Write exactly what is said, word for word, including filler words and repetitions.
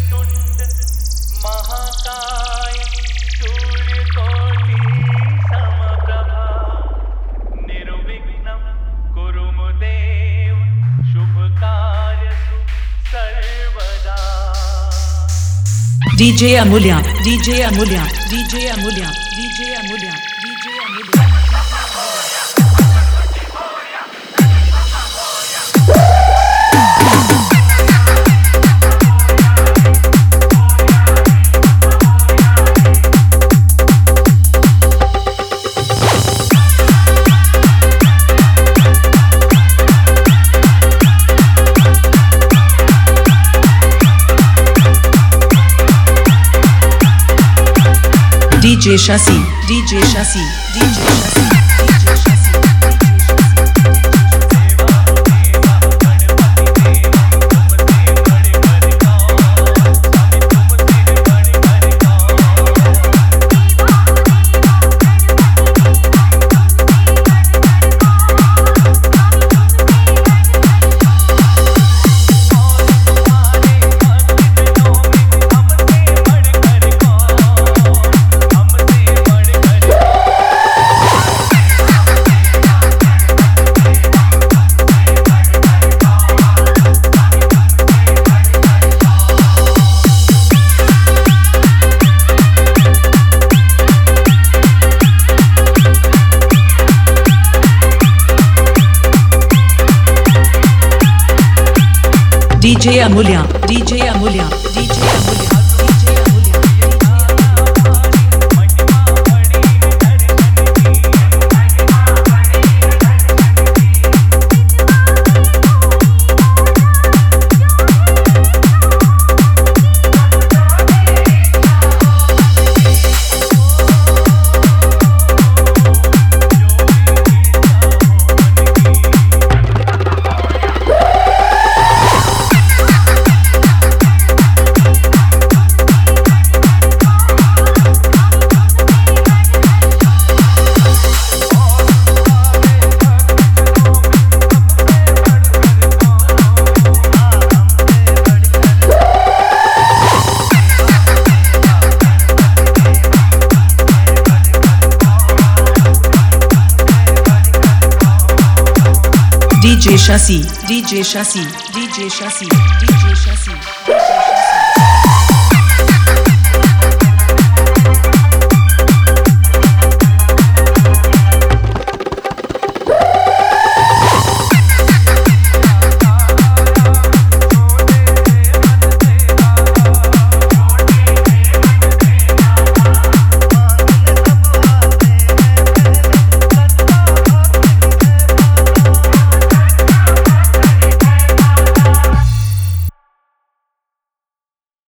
वक्रतुंड महाकाय सूर्यकोटि समप्रभा निर्विघ्नं कुरु देव शुभ कार्यसु सर्वदा। DJ Amulya DJ Amulya DJ Amulya DJ Amulya DJ Amulya DJ Shashi DJ Shashi DJ Shashi DJ Amulya DJ Amulya DJ Amulya DJ Shashi DJ Shashi DJ शशि